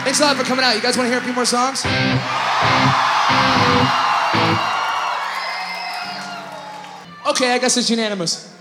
Thanks a lot for coming out. You guys want to hear a few more songs? Okay, I guess it's unanimous.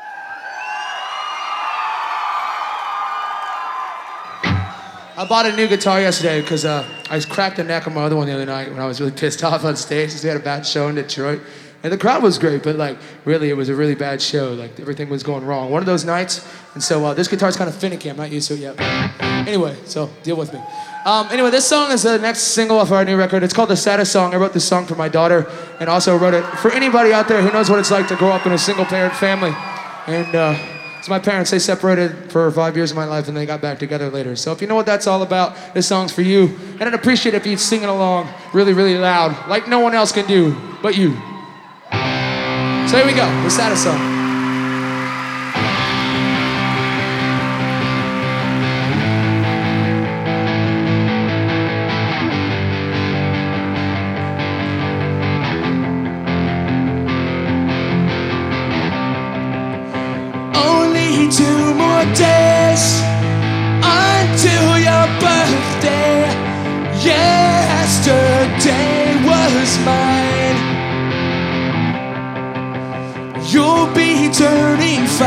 I bought a new guitar yesterday because I cracked the neck on my other one the other night when I was really pissed off on stage because we had a bad show in Detroit. And the crowd was great, but like, really, it was a really bad show. Like, everything was going wrong. One of those nights, and so this guitar's kind of finicky. I'm not used to it yet. But anyway, so deal with me. Anyway, this song is the next single off our new record. It's called The Saddest Song. I wrote this song for my daughter, and also wrote it for anybody out there who knows what it's like to grow up in a single-parent family. And it's my parents. They separated for 5 years of my life, and they got back together later. So if you know what that's all about, this song's for you. And I'd appreciate it if you'd sing it along really, really loud, like no one else can do but you. So here we go, The Saddest Song. Only 2 more days until your birthday. Yesterday was mine. You'll be turning 5.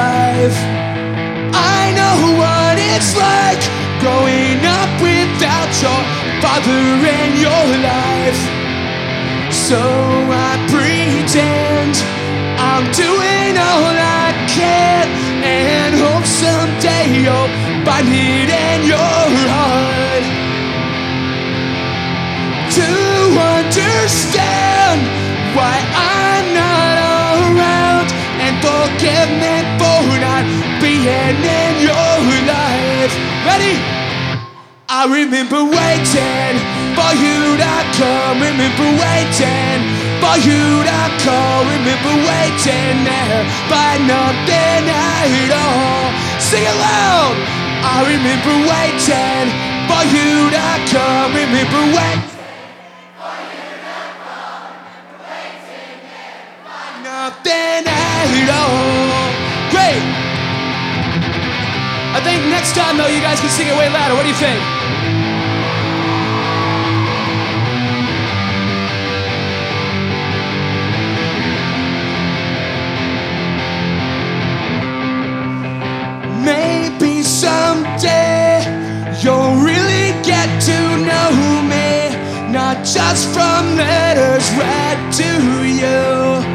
I know what it's like growing up without your father in your life. So I pretend I'm doing all I can and hope someday you'll find it in your heart to understand why I'm not around, and forgive me for not being in your life. Ready? I remember waiting for you to come, remember waiting for you to call, remember waiting there, but nothing at all. Sing it loud! I remember waiting for you to come, remember waiting. Nothing at all. Great. I think next time though you guys can sing it way louder. What do you think? Maybe someday you'll really get to know me, not just from letters read to you.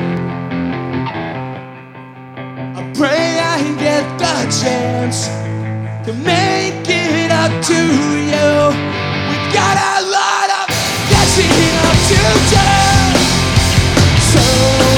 Pray I get the chance to make it up to you. We've got a lot of catching up to do. So